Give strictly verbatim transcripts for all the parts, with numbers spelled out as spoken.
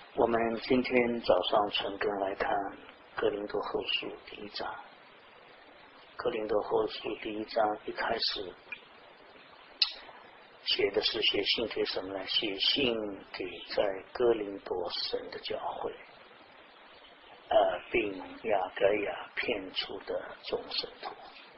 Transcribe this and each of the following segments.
我们今天早上纯根来看哥林多后书第一章。哥林多后书第一章一开始写的是写信给什么呢？写信给在哥林多神的教会，呃，并亚该亚骗出的众圣徒。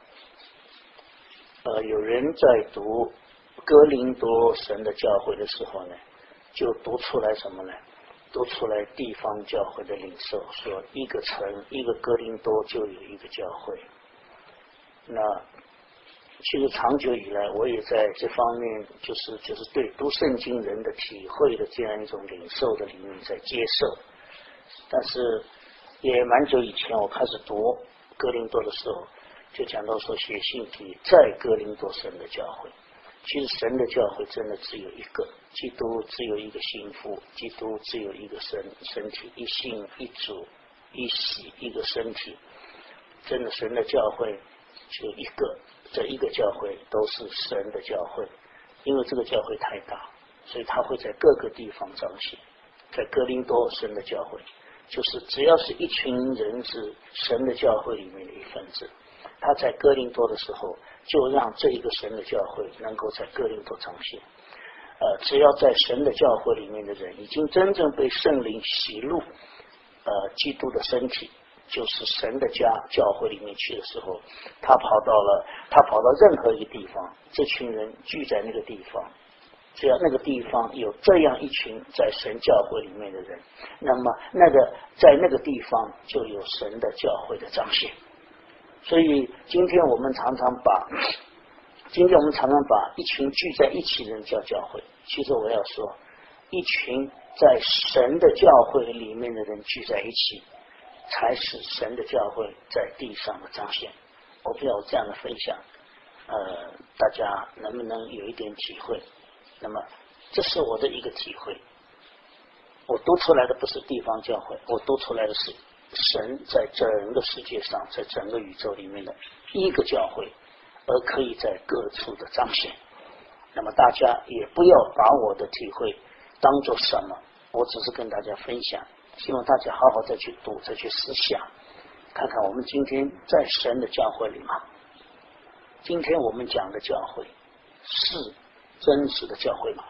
呃，有人在读哥林多神的教会的时候呢，就读出来什么呢？读出来地方教会的领受，说一个城一个哥林多就有一个教会。那其实长久以来我也在这方面就是就是对读圣经人的体会的这样一种领受的里面在接受，但是也蛮久以前我开始读哥林多的时候，就讲到说写信给在哥林多神的教会。其实神的教会真的只有一个，基督只有一个心腹，基督只有一个身身体，一信一主一洗一个身体。真的神的教会只有一个，这一个教会都是神的教会，因为这个教会太大，所以它会在各个地方彰显。在哥林多神的教会，就是只要是一群人是神的教会里面的一份子，他在哥林多的时候就让这一个神的教会能够在哥林多彰显。呃，只要在神的教会里面的人已经真正被圣灵洗入呃基督的身体，就是神的家教会里面去的时候，他跑到了他跑到任何一个地方，这群人聚在那个地方，只要那个地方有这样一群在神教会里面的人，那么那个在那个地方就有神的教会的彰显。所以今天我们常常把今天我们常常把一群聚在一起的人叫教会，其实我要说一群在神的教会里面的人聚在一起，才是神的教会在地上的彰显。我不知道这样的分享呃，大家能不能有一点体会。那么这是我的一个体会，我读出来的不是地方教会，我读出来的是神在整个世界上，在整个宇宙里面的一个教会，而可以在各处的彰显。那么大家也不要把我的体会当作什么，我只是跟大家分享，希望大家好好再去读，再去思想，看看我们今天在神的教会里嘛，今天我们讲的教会是真实的教会嘛？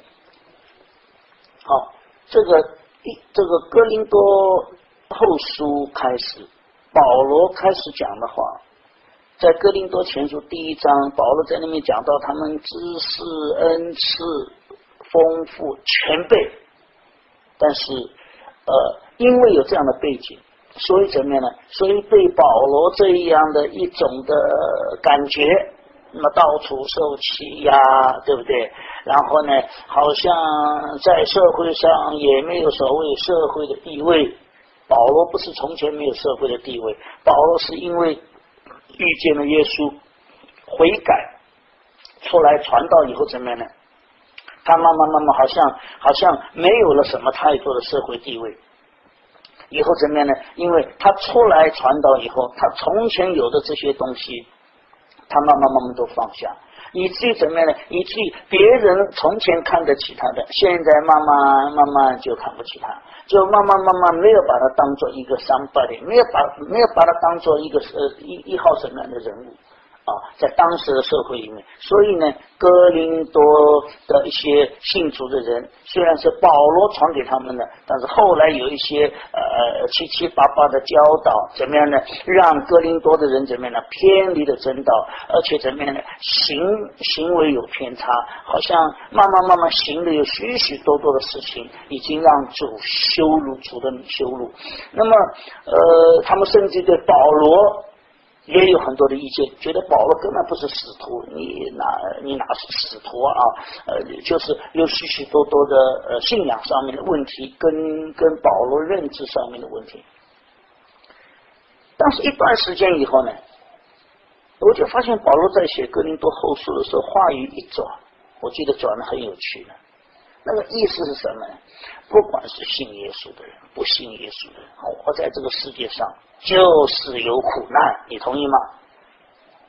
好，这个这个哥林多后书开始，保罗开始讲的话，在哥林多前书第一章，保罗在那边讲到他们知识恩赐丰富全备，但是呃，因为有这样的背景，所以怎么样呢？所以对保罗这样的一种的感觉，那么到处受欺压，对不对？然后呢，好像在社会上也没有所谓社会的地位。保罗不是从前没有社会的地位，保罗是因为遇见了耶稣，悔改出来传道以后怎么样呢？他慢慢慢慢好像好像没有了什么太多的社会地位。以后怎么样呢？因为他出来传道以后，他从前有的这些东西，他慢慢慢慢都放下，以至于怎么样呢？以至于别人从前看得起他的，现在慢慢慢慢就看不起他，就慢慢慢慢没有把他当做一个 somebody， 没有把没有把他当做一个呃一一号什么样的人物啊，在当时的社会里面。所以呢，哥林多的一些信主的人，虽然是保罗传给他们的，但是后来有一些呃七七八八的教导，怎么样呢？让哥林多的人怎么样呢？偏离了真道，而且怎么样呢？行行为有偏差，好像慢慢慢慢行的有许许多多的事情，已经让主羞辱，主的羞辱。那么呃，他们甚至对保罗也有很多的意见，觉得保罗根本不是使徒，你哪你哪是使徒啊？呃，就是有许许多多的呃信仰上面的问题，跟跟保罗认知上面的问题。但是一段时间以后呢，我就发现保罗在写哥林多后书的时候，话语一转，我觉得转得很有趣的。那个意思是什么呢？不管是信耶稣的人，不信耶稣的人，活在这个世界上就是有苦难，你同意吗？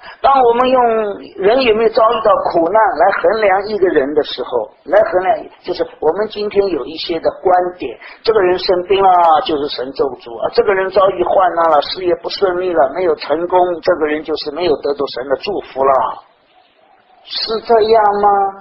当我们用人有没有遭遇到苦难来衡量一个人的时候，来衡量就是我们今天有一些的观点，这个人生病了就是神咒诅啊，这个人遭遇患难了，事业不顺利了，没有成功，这个人就是没有得到神的祝福了，是这样吗？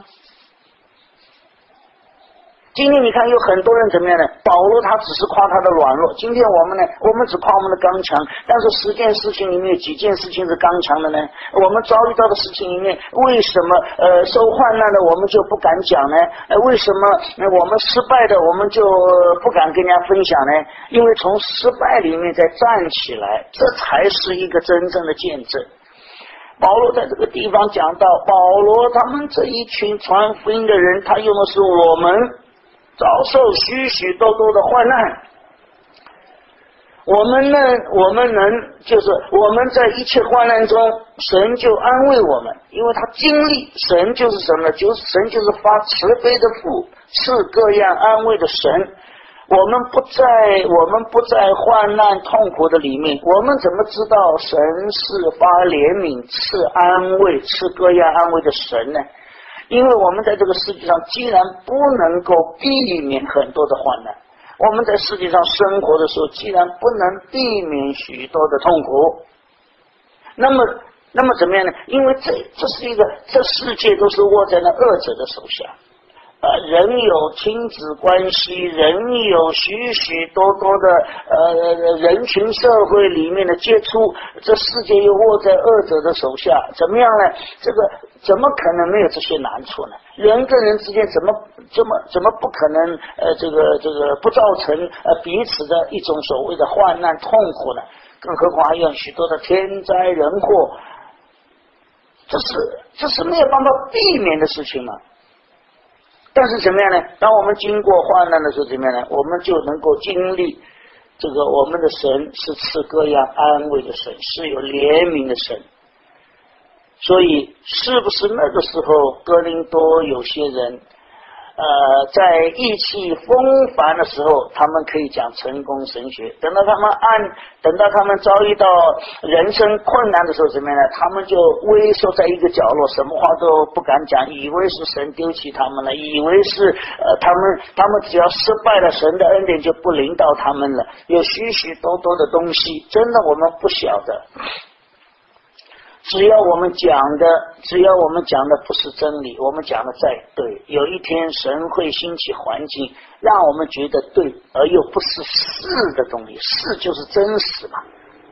今天你看有很多人怎么样呢？保罗他只是夸他的软弱，今天我们呢，我们只夸我们的刚强，但是十件事情里面有几件事情是刚强的呢？我们遭遇到的事情里面，为什么呃受患难的我们就不敢讲呢？呃为什么、呃、我们失败的我们就不敢跟人家分享呢？因为从失败里面再站起来，这才是一个真正的见证。保罗在这个地方讲到，保罗他们这一群传福音的人，他用的是我们遭受许许多多的患难，我们呢，我们能就是我们在一切患难中，神就安慰我们，因为他经历，神就是什么呢？就是神就是发慈悲的父，赐各样安慰的神。我们不在我们不在患难痛苦的里面，我们怎么知道神是发怜悯、赐安慰、赐各样安慰的神呢？因为我们在这个世界上既然不能够避免很多的患难，我们在世界上生活的时候既然不能避免许多的痛苦，那么那么怎么样呢？因为这这是一个这世界都是握在那恶者的手下，呃，人有亲子关系，人有许许多多的呃人群社会里面的接触，这世界又握在恶者的手下，怎么样呢？这个怎么可能没有这些难处呢？人跟人之间怎么怎么怎么不可能呃这个这个不造成呃彼此的一种所谓的患难痛苦呢？更何况还有许多的天灾人祸，这是这是没有办法避免的事情嘛。但是怎么样呢？当我们经过患难的时候怎么样呢？我们就能够经历这个我们的神是赐各样安慰的神，是有怜悯的神。所以是不是那个时候哥林多有些人呃，在意气风帆的时候，他们可以讲成功神学，等到他们按等到他们遭遇到人生困难的时候怎么样呢？他们就萎缩在一个角落，什么话都不敢讲，以为是神丢弃他们了，以为是呃他们他们只要失败了，神的恩典就不临到他们了，有许许多多的东西，真的我们不晓得。只要我们讲的，只要我们讲的不是真理，我们讲的再对，有一天神会兴起环境，让我们觉得对，而又不是是的东西，是就是真实嘛，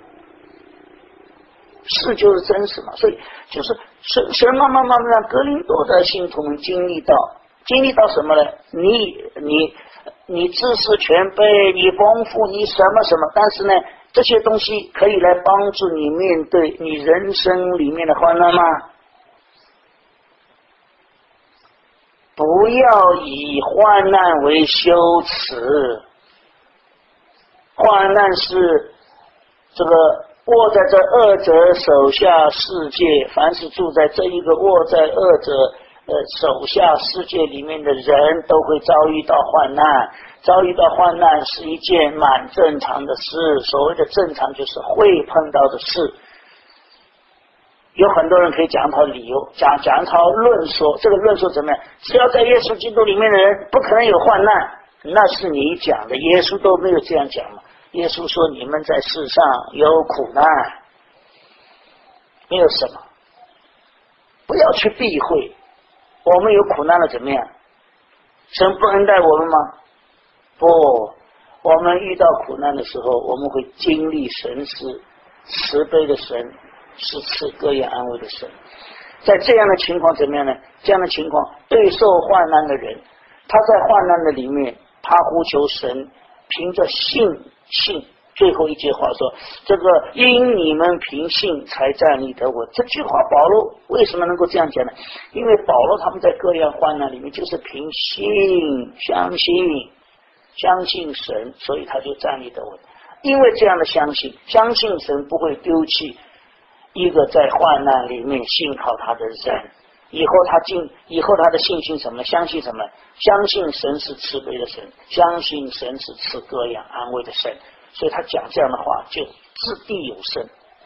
是就是真实嘛，所以就是神神慢慢慢慢让哥林多的信徒们经历到，经历到什么呢？你你你知识全备，你丰富，你什么什么，但是呢？这些东西可以来帮助你面对你人生里面的患难吗？不要以患难为羞耻，患难是这个握在这恶者手下世界，凡是住在这一个握在恶者呃手下世界里面的人都会遭遇到患难。遭遇到患难是一件蛮正常的事，所谓的正常就是会碰到的事。有很多人可以讲一套理由，讲讲一套论说，这个论说怎么样？只要在耶稣基督里面的人不可能有患难，那是你讲的，耶稣都没有这样讲嘛。耶稣说你们在世上有苦难，没有什么，不要去避讳。我们有苦难了怎么样？神不恩待我们吗？不，我们遇到苦难的时候，我们会经历神是慈悲的神，是赐各样安慰的神。在这样的情况怎么样呢？这样的情况，对受患难的人，他在患难的里面，他呼求神，凭着信信。最后一句话说，这个因你们凭信才站立得稳。这句话保罗为什么能够这样讲呢？因为保罗他们在各样患难里面就是凭信相信相信神，所以他就站立得稳。因为这样的相信，相信神不会丢弃一个在患难里面信靠他的人。以后他进，以后他的信心什么？相信什么？相信神是慈悲的神，相信神是赐各样安慰的神。所以他讲这样的话就掷地有声，不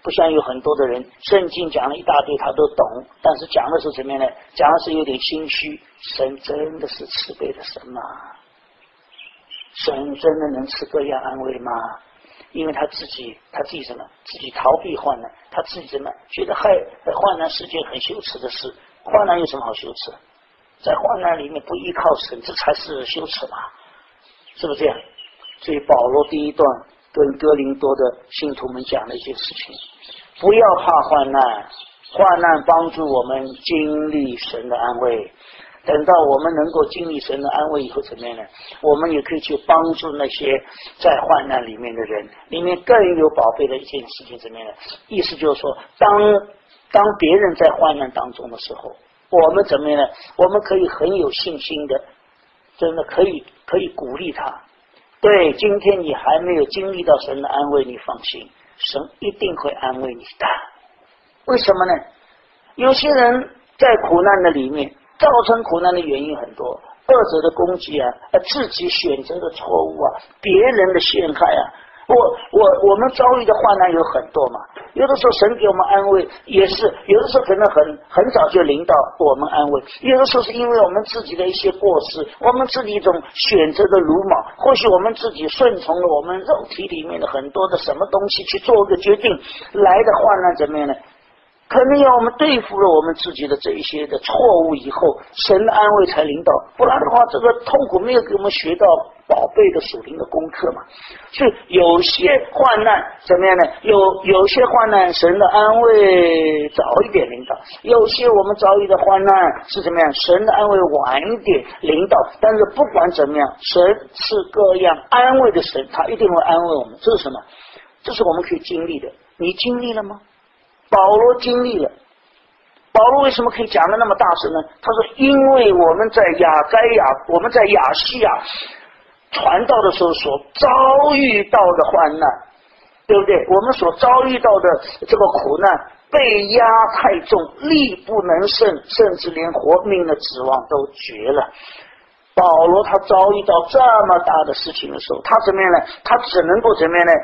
不像有很多的人，圣经讲了一大堆他都懂，但是讲的是什么呢？讲的是有点心虚。神真的是慈悲的神吗？神真的能赐各样安慰吗？因为他自己他自己什么？自己逃避患难，他自己怎么觉得害患难是件很羞耻的事？患难有什么好羞耻？在患难里面不依靠神，这才是羞耻嘛，是不是这样？所以保罗第一段跟哥林多的信徒们讲了一些事情，不要怕患难，患难帮助我们经历神的安慰。等到我们能够经历神的安慰以后怎么样呢？我们也可以去帮助那些在患难里面的人，里面更有宝贝的一件事情怎么样呢？意思就是说，当当别人在患难当中的时候，我们怎么样呢？我们可以很有信心的，真的可以可以鼓励他。对，今天你还没有经历到神的安慰，你放心，神一定会安慰你的。为什么呢？有些人在苦难的里面，造成苦难的原因很多，二者的攻击啊，自己选择的错误啊，别人的陷害啊，我我我们遭遇的患难有很多嘛，有的时候神给我们安慰，也是有的时候可能很很早就临到我们安慰，有的时候是因为我们自己的一些过失，我们自己一种选择的鲁莽，或许我们自己顺从了我们肉体里面的很多的什么东西去做个决定，来的患难怎么样呢？可能要我们对付了我们自己的这一些的错误以后，神的安慰才临到，不然的话这个痛苦没有给我们学到宝贝的属灵的功课嘛。所以有些患难怎么样呢？有有些患难神的安慰早一点临到，有些我们遭遇的患难是怎么样？神的安慰晚一点临到，但是不管怎么样，神是各样安慰的神，他一定会安慰我们。这是什么？这是我们可以经历的。你经历了吗？保罗经历了。保罗为什么可以讲得那么大声呢？他说因为我们在亚该亚我们在亚细亚传道的时候所遭遇到的患难，对不对？我们所遭遇到的这个苦难被压太重，力不能胜，甚至连活命的指望都绝了。保罗他遭遇到这么大的事情的时候，他怎么样呢？他只能够怎么样呢？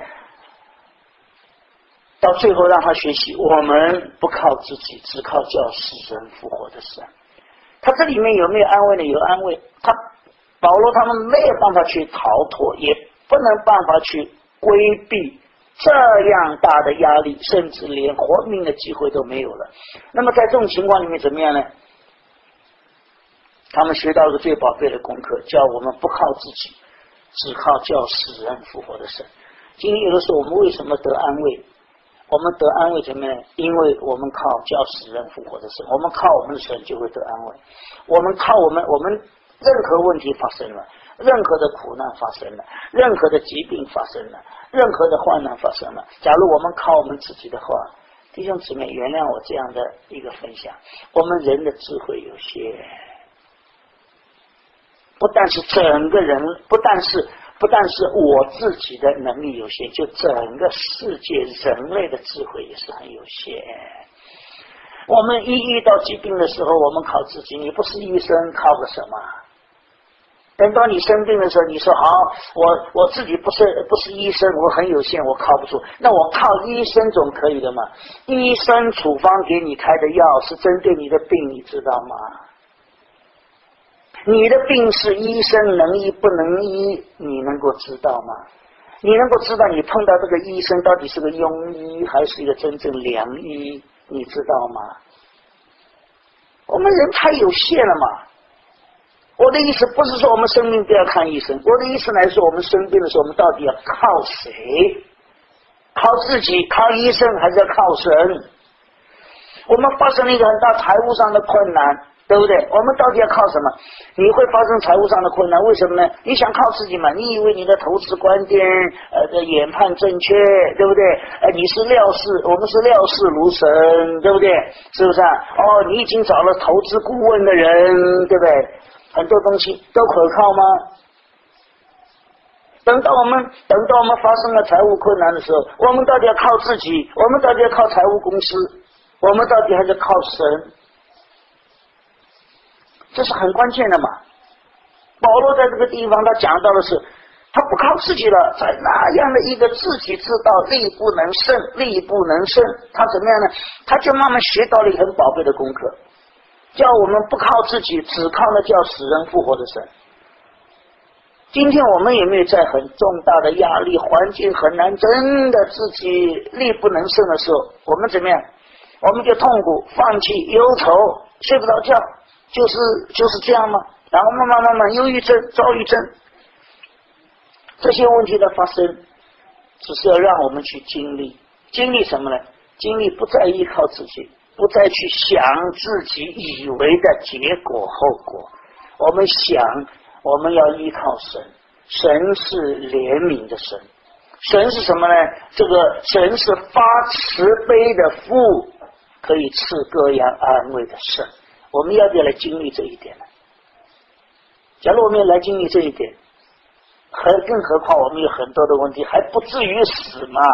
到最后让他学习，我们不靠自己，只靠叫死人复活的神。他这里面有没有安慰呢？有安慰。他保罗他们没有办法去逃脱，也不能办法去规避这样大的压力，甚至连活命的机会都没有了。那么在这种情况里面怎么样呢？他们学到一个最宝贝的功课，叫我们不靠自己，只靠叫死人复活的神。今天有的时候我们为什么得安慰？我们得安慰怎么样？因为我们靠叫死人复活的神，我们靠我们的神就会得安慰。我们靠我们，我们任何问题发生了，任何的苦难发生了，任何的疾病发生了，任何的患难发生了。假如我们靠我们自己的话，弟兄姊妹，原谅我这样的一个分享，我们人的智慧有限，不但是整个人，不但是。不但是我自己的能力有限，就整个世界人类的智慧也是很有限。我们一遇到疾病的时候，我们靠自己，你不是医生靠个什么？等到你生病的时候，你说好，我我自己不是不是医生，我很有限，我靠不住，那我靠医生总可以的嘛？医生处方给你开的药是针对你的病，你知道吗？你的病是医生能医不能医，你能够知道吗？你能够知道你碰到这个医生到底是个庸医还是一个真正良医，你知道吗？我们人太有限了嘛。我的意思不是说我们生病不要看医生，我的意思来说，我们生病的时候我们到底要靠谁？靠自己，靠医生，还是要靠神？我们发生了一个很大财务上的困难，对不对？我们到底要靠什么？你会发生财务上的困难，为什么呢？你想靠自己嘛？你以为你的投资观点呃的研判正确，对不对？呃，你是料事，我们是料事如神，对不对？是不是啊？哦，你已经找了投资顾问的人，对不对？很多东西都可靠吗？等到我们等到我们发生了财务困难的时候，我们到底要靠自己？我们到底要靠财务公司？我们到底还是靠神？这是很关键的嘛。保罗在这个地方他讲到的是他不靠自己了，在那样的一个自己知道力不能胜，力不能胜，他怎么样呢？他就慢慢学到了一个很宝贵的功课，叫我们不靠自己，只靠那叫死人复活的神。今天我们有没有在很重大的压力环境很难，真的自己力不能胜的时候，我们怎么样？我们就痛苦、放弃、忧愁，睡不着觉，就是就是这样吗？然后慢慢慢慢忧郁症、躁郁症，这些问题的发生，只是要让我们去经历，经历什么呢？经历不再依靠自己，不再去想自己以为的结果后果，我们想我们要依靠神，神是怜悯的神，神是什么呢？这个神是发慈悲的父，可以赐各样安慰的神。我们要不要来经历这一点呢？假如我们要来经历这一点，还更何况我们有很多的问题，还不至于死嘛。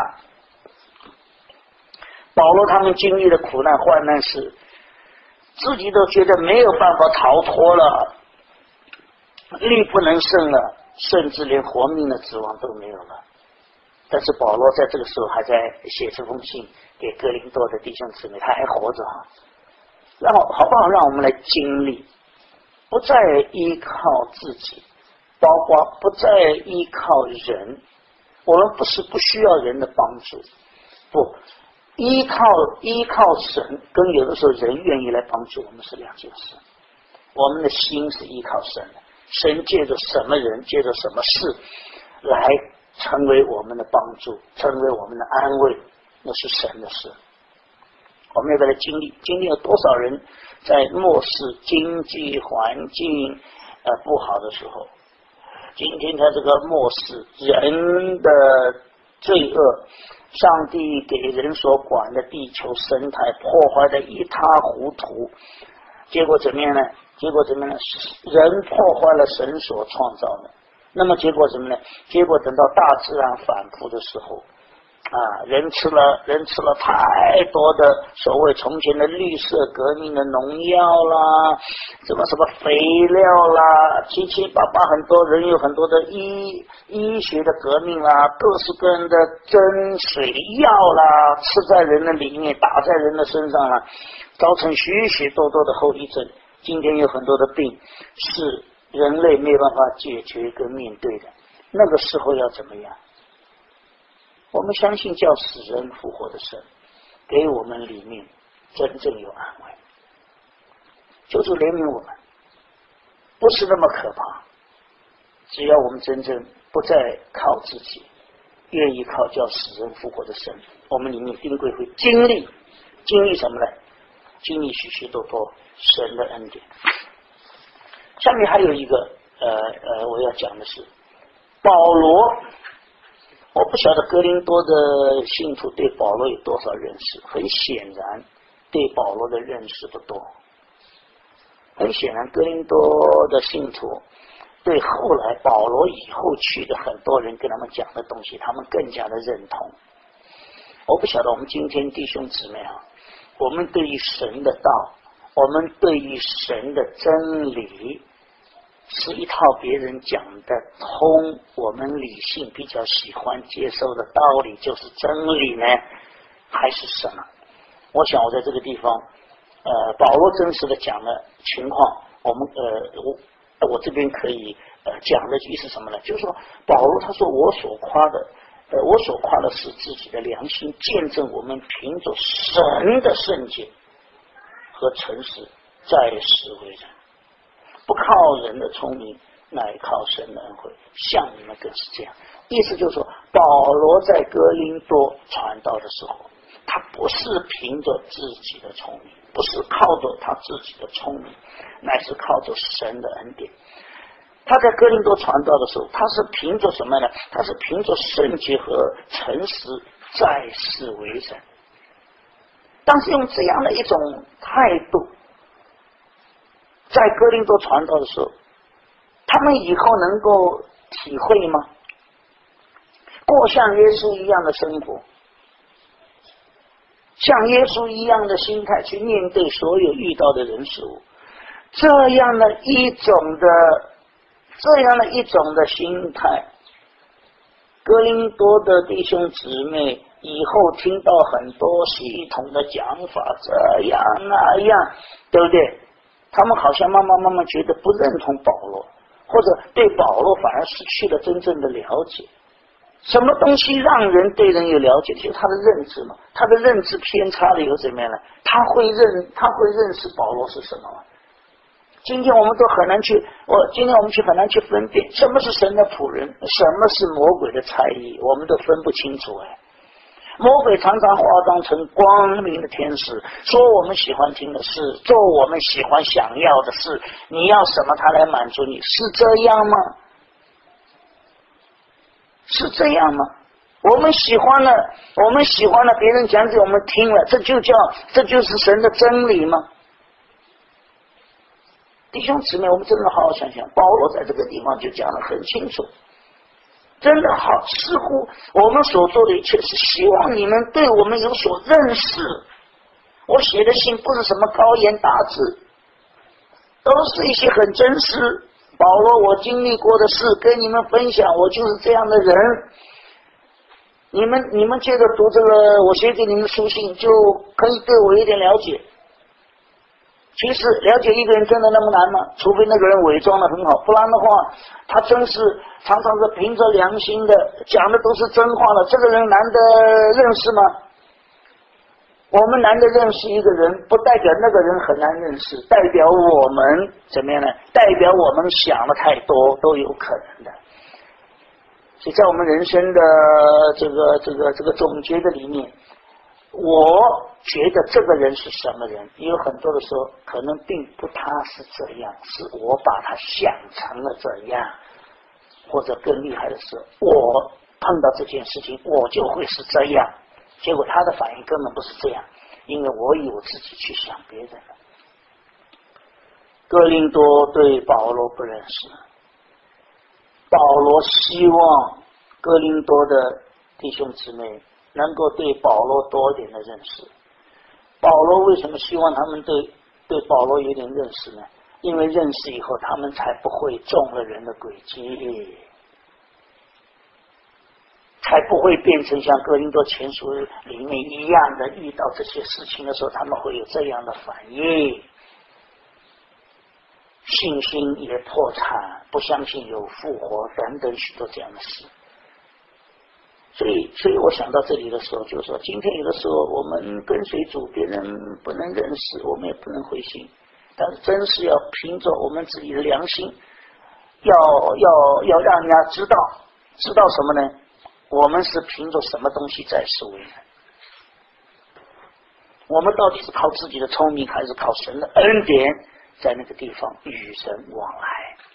保罗他们经历的苦难患难是自己都觉得没有办法逃脱了，力不能胜了，甚至连活命的指望都没有了。但是保罗在这个时候还在写这封信给哥林多的弟兄姊妹，他还活着啊。然后好不好让我们来经历，不再依靠自己，包括不再依靠人。我们不是不需要人的帮助，不依靠依靠神，跟有的时候人愿意来帮助我们是两件事。我们的心是依靠神的，神借着什么人，借着什么事来成为我们的帮助，成为我们的安慰，那是神的事。我们要不要来经历？经历了多少人在末世经济环境呃不好的时候，今天在这个末世人的罪恶，上帝给人所管的地球生态破坏的一塌糊涂，结果怎么样呢？结果怎么样呢？人破坏了神所创造的，那么结果什么呢？结果等到大自然反扑的时候啊，人吃了人吃了太多的所谓从前的绿色革命的农药啦，什么什么肥料啦，七七八八，很多人有很多的医医学的革命啦，各式各样的针水药啦，吃在人的里面，打在人的身上啦，造成许许多多的后遗症。今天有很多的病是人类没有办法解决跟面对的，那个时候要怎么样？我们相信叫死人复活的神给我们里面真正有安慰，求主怜悯我们，不是那么可怕。只要我们真正不再靠自己，愿意靠叫死人复活的神，我们里面定规会经历经历什么呢？经历许许多多神的恩典。下面还有一个呃呃，我要讲的是保罗。我不晓得哥林多的信徒对保罗有多少认识，很显然对保罗的认识不多。很显然哥林多的信徒对后来保罗以后去的很多人跟他们讲的东西，他们更加的认同。我不晓得我们今天弟兄姊妹啊，我们对于神的道，我们对于神的真理，是一套别人讲的通，我们理性比较喜欢接受的道理就是真理呢，还是什么？我想我在这个地方呃，保罗真实的讲的情况，我们呃我我这边可以呃讲的意思什么呢？就是说保罗他说我所夸的呃我所夸的是自己的良心，见证我们凭着神的圣洁和诚实在世为人，不靠人的聪明，乃靠神的恩惠，像你们更是这样。意思就是说，保罗在哥林多传道的时候，他不是凭着自己的聪明，不是靠着他自己的聪明，乃是靠着神的恩典。他在哥林多传道的时候，他是凭着什么呢？他是凭着圣洁和诚实在世为人。当时用这样的一种态度在哥林多传道的时候，他们以后能够体会吗？过像耶稣一样的生活，像耶稣一样的心态去面对所有遇到的人事物，这样的一种的这样的一种的心态， 哥林多的弟兄姊妹以后听到很多系统的讲法，这样那样，对不对？他们好像慢慢慢慢觉得不认同保罗，或者对保罗反而失去了真正的了解。什么东西让人对人有了解？就是他的认知嘛。他的认知偏差了以后怎么样呢？他会认，他会认识保罗是什么吗？今天我们都很难去，我今天我们去很难去分辨什么是神的仆人，什么是魔鬼的差役，我们都分不清楚哎。魔鬼常常化妆成光明的天使，说我们喜欢听的事，做我们喜欢想要的事，你要什么他来满足你，是这样吗？是这样吗？我们喜欢了，我们喜欢了，别人讲给我们听了，这就叫这就是神的真理吗？弟兄姊妹，我们真的好好想想，保罗在这个地方就讲得很清楚，真的好，似乎我们所做的一切是希望你们对我们有所认识。我写的信不是什么高言大志，都是一些很真实。保罗我经历过的事跟你们分享，我就是这样的人。你们你们接着读这个我写给你们的书信，就可以对我有点了解。其实了解一个人真的那么难吗？除非那个人伪装的很好，不然的话他真是常常是凭着良心的讲的都是真话了，这个人难得认识吗？我们难得认识一个人，不代表那个人很难认识，代表我们怎么样呢？代表我们想的太多都有可能的。所以在我们人生的这个这个这个总结的里面，我觉得这个人是什么人，也有很多的时候可能并不他是这样，是我把他想成了这样，或者更厉害的是我碰到这件事情我就会是这样，结果他的反应根本不是这样，因为我以我自己去想别人了。哥林多对保罗不认识，保罗希望哥林多的弟兄姊妹能够对保罗多点的认识。保罗为什么希望他们对对保罗有点认识呢？因为认识以后他们才不会中了人的诡计，才不会变成像哥林多前书里面一样的，遇到这些事情的时候他们会有这样的反应，信心也破产，不相信有复活等等许多这样的事。所以所以我想到这里的时候就是说，今天有的时候我们跟随主，别人不能认识，我们也不能灰心，但是真是要凭着我们自己的良心，要要要让人家知道知道什么呢？我们是凭着什么东西在世为人？我们到底是靠自己的聪明，还是靠神的恩典在那个地方与神往来？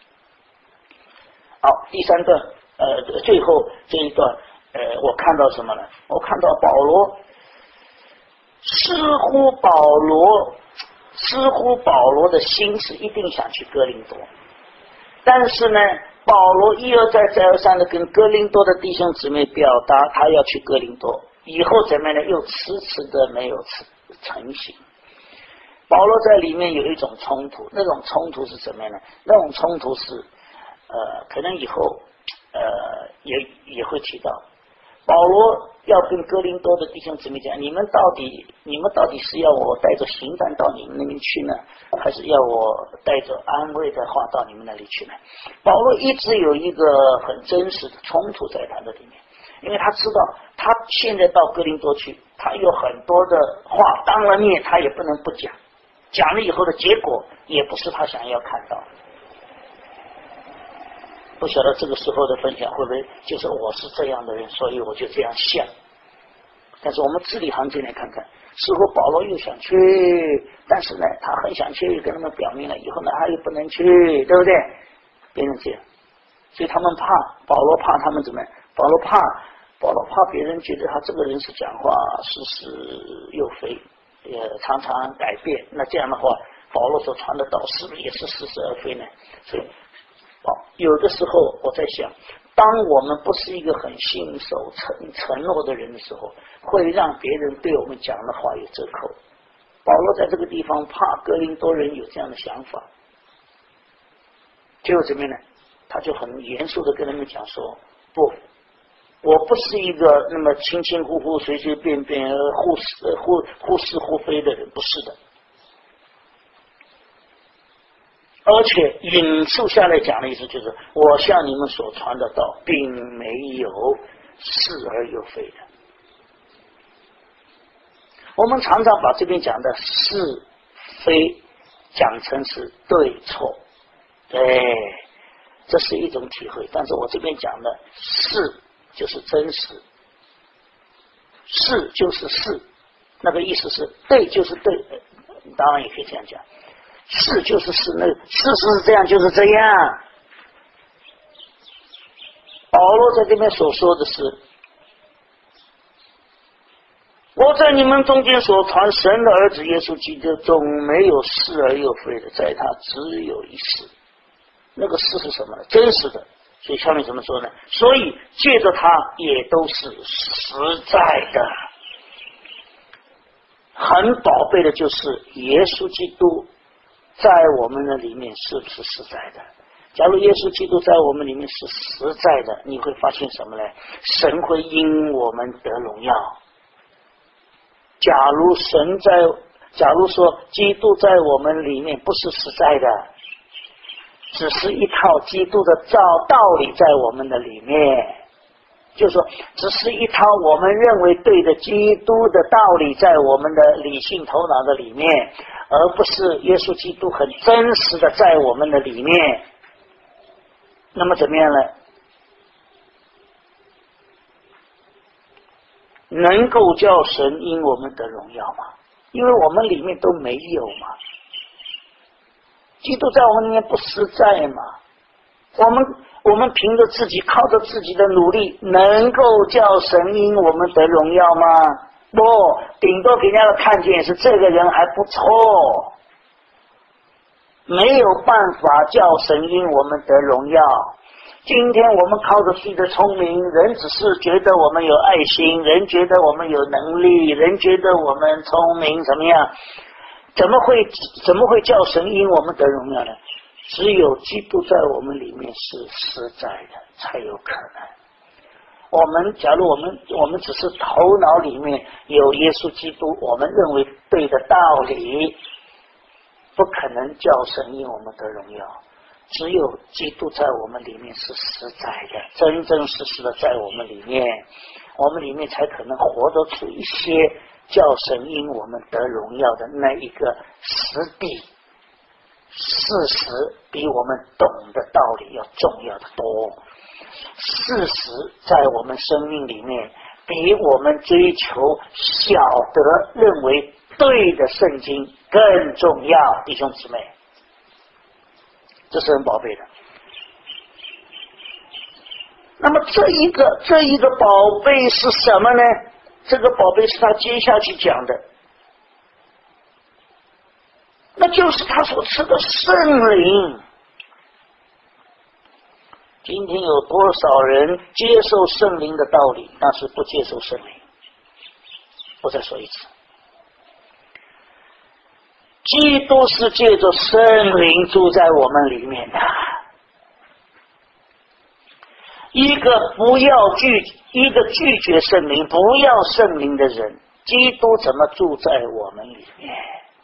好，第三段呃最后这一段呃，我看到什么呢？我看到保罗似乎保罗似乎保罗的心是一定想去哥林多，但是呢，保罗一而再再而三的跟哥林多的弟兄姊妹表达他要去哥林多，以后怎么样呢？又迟迟的没有成型。保罗在里面有一种冲突，那种冲突是什么样呢？那种冲突是呃，可能以后呃也也会提到。保罗要跟哥林多的弟兄姊妹讲，你们到底你们到底是要我带着刑担到你们那边去呢，还是要我带着安慰的话到你们那里去呢？保罗一直有一个很真实的冲突在他的里面，因为他知道他现在到哥林多去，他有很多的话当了面他也不能不讲，讲了以后的结果也不是他想要看到的。不晓得这个时候的分享会不会就是我是这样的人，所以我就这样想。但是我们字里行间来看看，似乎保罗又想去，但是呢他很想去，跟他们表明了以后呢他又不能去，对不对？别人这样，所以他们怕保罗，怕他们怎么样？保罗怕保罗怕别人觉得他这个人是讲话似是又非，也常常改变，那这样的话保罗所传的道是不是也是似是而非呢？所以有的时候我在想，当我们不是一个很信守承承诺的人的时候，会让别人对我们讲的话有折扣。保罗在这个地方怕哥林多人有这样的想法，结果怎么样呢？他就很严肃的跟他们讲说，不， 我不是一个那么轻轻忽忽、随随便便、忽视忽忽是忽非的人，不是的。而且引述下来讲的意思就是，我向你们所传的道，并没有是而又非的。我们常常把这边讲的是非讲成是对错，对，这是一种体会。但是我这边讲的是就是真实，是就是是，那个意思是对就是对，当然也可以这样讲。是就是是，那事实是这样就是这样。保罗在这边所说的是，我在你们中间所传神的儿子耶稣基督中没有是而又非的，在他只有一是。那个是是什么呢？真实的。所以下面怎么说呢？所以借着他也都是实在的。很宝贝的就是耶稣基督在我们的里面是不是实在的？假如耶稣基督在我们里面是实在的，你会发现什么呢？神会因我们得荣耀。假如神在，假如说基督在我们里面不是实在的，只是一套基督的造道理在我们的里面，就是说只是一套我们认为对的基督的道理在我们的理性头脑的里面，而不是耶稣基督很真实的在我们的里面。那么怎么样呢？能够叫神因我们得荣耀吗？因为我们里面都没有嘛。基督在我们里面不实在嘛。我们我们凭着自己靠着自己的努力能够叫神因我们得荣耀吗？不，顶多给人家看见是这个人还不错，没有办法叫神因我们得荣耀。今天我们靠着自己的聪明，人只是觉得我们有爱心，人觉得我们有能力，人觉得我们聪明怎么样，怎么会怎么会叫神因我们得荣耀呢？只有基督在我们里面是实在的才有可能。我们假如我们我们只是头脑里面有耶稣基督我们认为对的道理，不可能叫神因我们得荣耀。只有基督在我们里面是实在的，真真实实的在我们里面，我们里面才可能活得出一些叫神因我们得荣耀的那一个实地。事实比我们懂的道理要重要的多，事实在我们生命里面比我们追求晓得认为对的圣经更重要，弟兄姊妹，这是很宝贝的。那么这一个这一个宝贝是什么呢？这个宝贝是他接下去讲的，那就是他所吃的圣灵。今天有多少人接受圣灵的道理，但是不接受圣灵？我再说一次，基督是借着圣灵住在我们里面的。一个不要拒一个拒绝圣灵不要圣灵的人，基督怎么住在我们里面？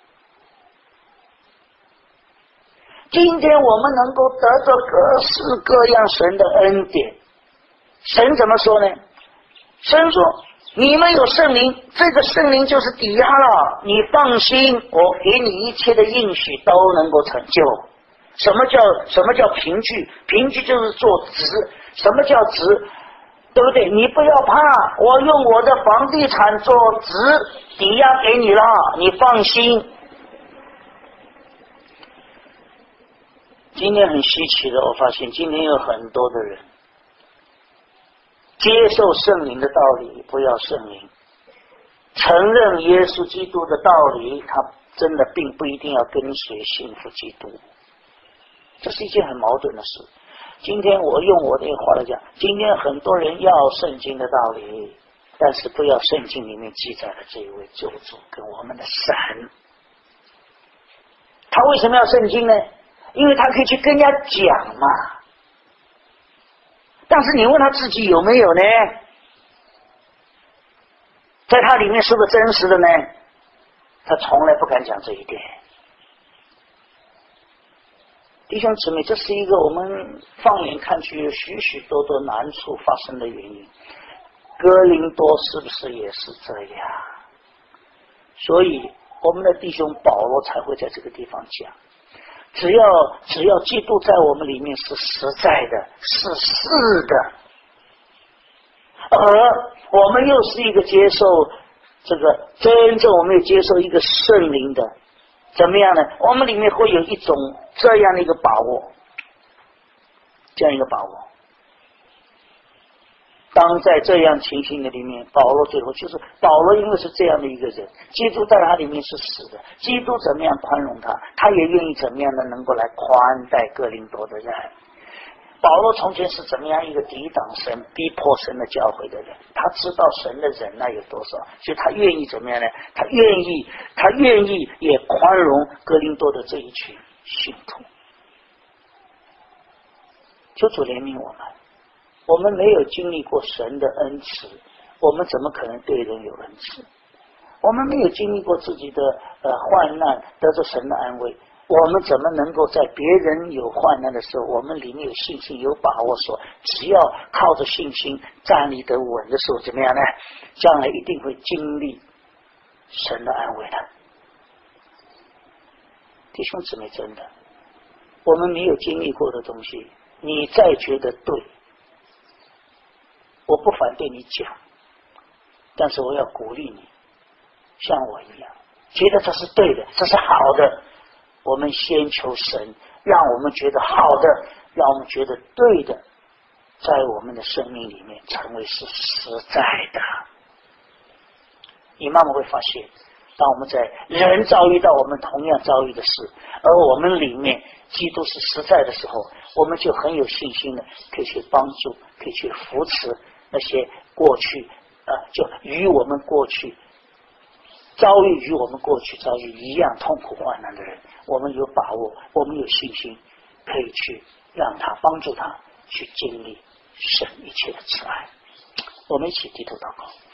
今天我们能够得到各式各样神的恩典，神怎么说呢？神说你们有圣灵，这个圣灵就是抵押了，你放心，我给你一切的应许都能够成就。什么叫什么叫凭据？凭据就是做值。什么叫值？对不对？你不要怕，我用我的房地产做值抵押给你了，你放心。今天很稀奇的，我发现今天有很多的人接受圣灵的道理，不要圣灵，承认耶稣基督的道理，他真的并不一定要跟随信服基督，这是一件很矛盾的事。今天我用我的话来讲，今天很多人要圣经的道理，但是不要圣经里面记载的这一位救主跟我们的神。他为什么要圣经呢？因为他可以去跟人家讲嘛。但是你问他自己有没有呢？ 在他里面是不是真实的呢？他从来不敢讲这一点。弟兄姊妹，这是一个我们放眼看去有许许多多难处发生的原因。哥林多是不是也是这样？所以我们的弟兄保罗才会在这个地方讲，只要只要基督在我们里面是实在的，是是的，而我们又是一个接受这个真正我们又接受一个圣灵的，怎么样呢？我们里面会有一种这样的一个把握，这样一个把握。当在这样情形的里面，保罗最后就是保罗，因为是这样的一个人，基督在他里面是死的，基督怎么样宽容他，他也愿意怎么样的能够来宽待哥林多的人。保罗从前是怎么样一个抵挡神、逼迫神的教诲的人，他知道神的忍耐有多少，所以他愿意怎么样呢？他愿意，他愿意也宽容哥林多的这一群信徒。求主怜悯我们，我们没有经历过神的恩慈，我们怎么可能对人有恩慈？我们没有经历过自己的呃患难，得着神的安慰，我们怎么能够在别人有患难的时候，我们里面有信心、有把握说，只要靠着信心站立得稳的时候，怎么样呢？将来一定会经历神的安慰的。弟兄姊妹，真的，我们没有经历过的东西，你再觉得对，我不反对你讲，但是我要鼓励你，像我一样，觉得这是对的，这是好的。我们先求神，让我们觉得好的，让我们觉得对的，在我们的生命里面成为是实在的。你慢慢会发现，当我们在人遭遇到我们同样遭遇的事，而我们里面基督是实在的时候，我们就很有信心的可以去帮助，可以去扶持那些过去呃，就与我们过去遭遇与我们过去遭遇一样痛苦患难的人，我们有把握，我们有信心，可以去让他帮助他去经历神一切的慈爱。我们一起低头祷告。